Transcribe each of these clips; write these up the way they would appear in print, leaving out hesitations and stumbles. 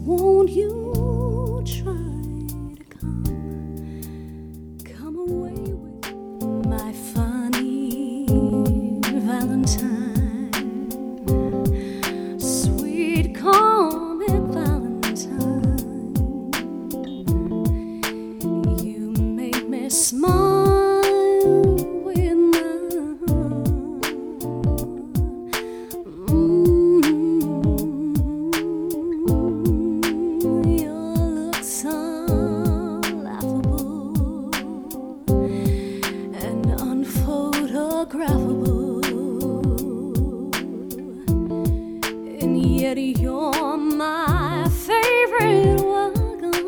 Won't you try to come away with my funny Valentine, sweet comic Valentine. You make me smile with my heart. Your looks are laughable and unphotographable, and yet you're my favorite work of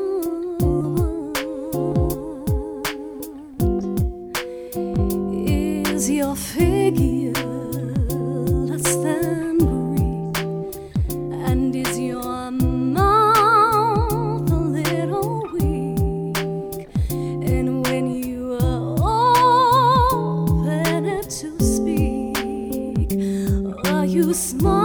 art. Is your figure less than Greek, and is your mouth a little weak? And when you open it to speak, are you smart?